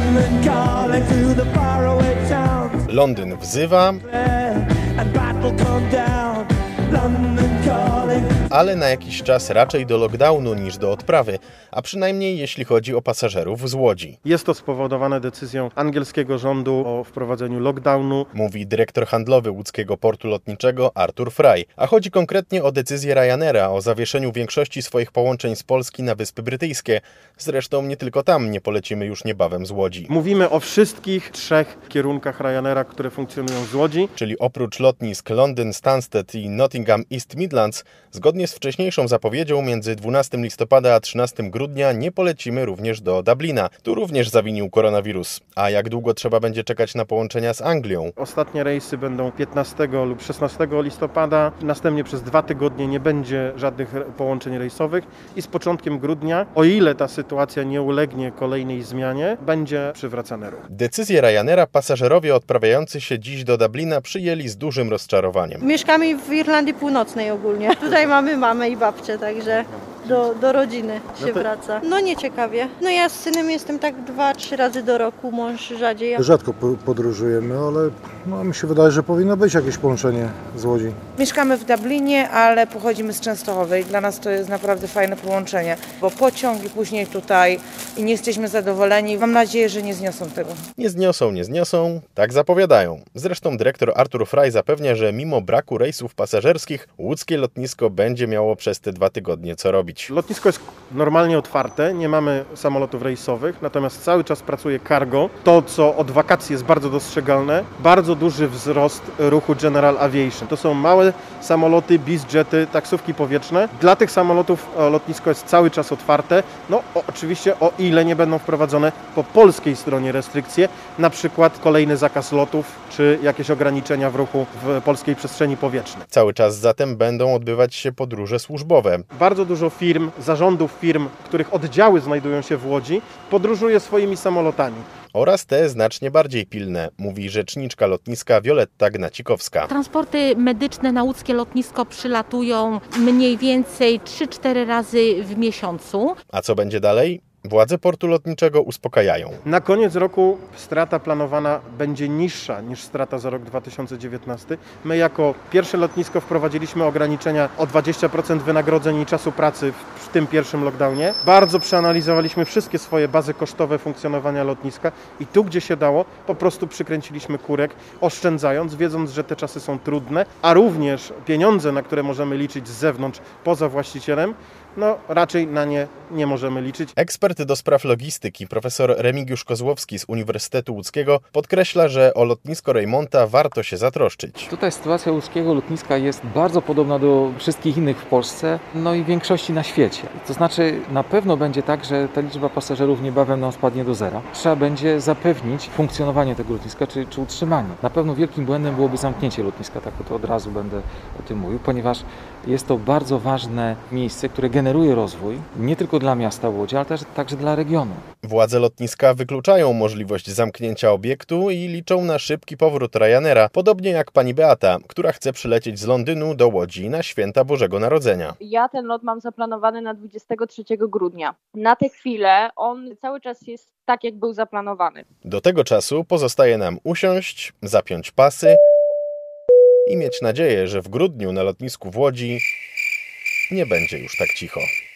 Londyn wzywa, ale na jakiś czas raczej do lockdownu niż do odprawy, a przynajmniej jeśli chodzi o pasażerów z Łodzi. Jest to spowodowane decyzją angielskiego rządu o wprowadzeniu lockdownu, mówi dyrektor handlowy łódzkiego portu lotniczego Artur Fry, a chodzi konkretnie o decyzję Ryanaira o zawieszeniu większości swoich połączeń z Polski na Wyspy Brytyjskie. Zresztą nie tylko tam nie polecimy już niebawem z Łodzi. Mówimy o wszystkich 3 kierunkach Ryanaira, które funkcjonują z Łodzi. Czyli oprócz lotnisk Londyn, Stansted i Nottingham East Midlands, zgodnie z wcześniejszą zapowiedzią między 12 listopada a 13 grudnia nie polecimy również do Dublina. Tu również zawinił koronawirus. A jak długo trzeba będzie czekać na połączenia z Anglią? Ostatnie rejsy będą 15 lub 16 listopada. Następnie przez 2 tygodnie nie będzie żadnych połączeń rejsowych i z początkiem grudnia, o ile ta sytuacja nie ulegnie kolejnej zmianie, będzie przywracany ruch. Decyzję Ryanaira pasażerowie odprawiający się dziś do Dublina przyjęli z dużym rozczarowaniem. Mieszkamy w Irlandii Północnej ogólnie. Tutaj mamy mamę i babcię, także do rodziny się wraca. No nieciekawie. No ja z synem jestem tak 2-3 razy do roku, mąż rzadziej. Rzadko podróżujemy, ale mi się wydaje, że powinno być jakieś połączenie z Łodzi. Mieszkamy w Dublinie, ale pochodzimy z Częstochowy i dla nas to jest naprawdę fajne połączenie, bo pociąg i później tutaj i nie jesteśmy zadowoleni. Mam nadzieję, że nie zniosą tego. Nie zniosą, tak zapowiadają. Zresztą dyrektor Artur Fry zapewnia, że mimo braku rejsów pasażerskich, łódzkie lotnisko będzie miało przez te 2 tygodnie co robić. Lotnisko jest normalnie otwarte, nie mamy samolotów rejsowych, natomiast cały czas pracuje cargo. To, co od wakacji jest bardzo dostrzegalne, bardzo duży wzrost ruchu General Aviation. To są małe samoloty, bizjety, taksówki powietrzne. Dla tych samolotów lotnisko jest cały czas otwarte. Oczywiście o ile nie będą wprowadzone po polskiej stronie restrykcje, na przykład kolejny zakaz lotów, czy jakieś ograniczenia w ruchu w polskiej przestrzeni powietrznej. Cały czas zatem będą odbywać się podróże służbowe. Bardzo dużo firm, zarządów firm, których oddziały znajdują się w Łodzi, podróżuje swoimi samolotami. Oraz te znacznie bardziej pilne, mówi rzeczniczka lotniska Wioletta Gnacikowska. Transporty medyczne na łódzkie lotnisko przylatują mniej więcej 3-4 razy w miesiącu. A co będzie dalej? Władze portu lotniczego uspokajają. Na koniec roku strata planowana będzie niższa niż strata za rok 2019. My jako pierwsze lotnisko wprowadziliśmy ograniczenia o 20% wynagrodzeń i czasu pracy w tym pierwszym lockdownie. Bardzo przeanalizowaliśmy wszystkie swoje bazy kosztowe funkcjonowania lotniska i tu, gdzie się dało, po prostu przykręciliśmy kurek, oszczędzając, wiedząc, że te czasy są trudne, a również pieniądze, na które możemy liczyć z zewnątrz, poza właścicielem, raczej na nie możemy liczyć. Ekspert do spraw logistyki, profesor Remigiusz Kozłowski z Uniwersytetu Łódzkiego podkreśla, że o lotnisko Rejmonta warto się zatroszczyć. Tutaj sytuacja łódzkiego lotniska jest bardzo podobna do wszystkich innych w Polsce, i większości na świecie. To znaczy na pewno będzie tak, że ta liczba pasażerów niebawem spadnie do zera. Trzeba będzie zapewnić funkcjonowanie tego lotniska, czy utrzymanie. Na pewno wielkim błędem byłoby zamknięcie lotniska, tak to od razu będę o tym mówił, ponieważ jest to bardzo ważne miejsce, które generuje rozwój nie tylko dla miasta Łodzi, ale też także dla regionu. Władze lotniska wykluczają możliwość zamknięcia obiektu i liczą na szybki powrót Ryanaira, podobnie jak pani Beata, która chce przylecieć z Londynu do Łodzi na święta Bożego Narodzenia. Ja ten lot mam zaplanowany na 23 grudnia. Na tę chwilę on cały czas jest tak, jak był zaplanowany. Do tego czasu pozostaje nam usiąść, zapiąć pasy i mieć nadzieję, że w grudniu na lotnisku w Łodzi nie będzie już tak cicho.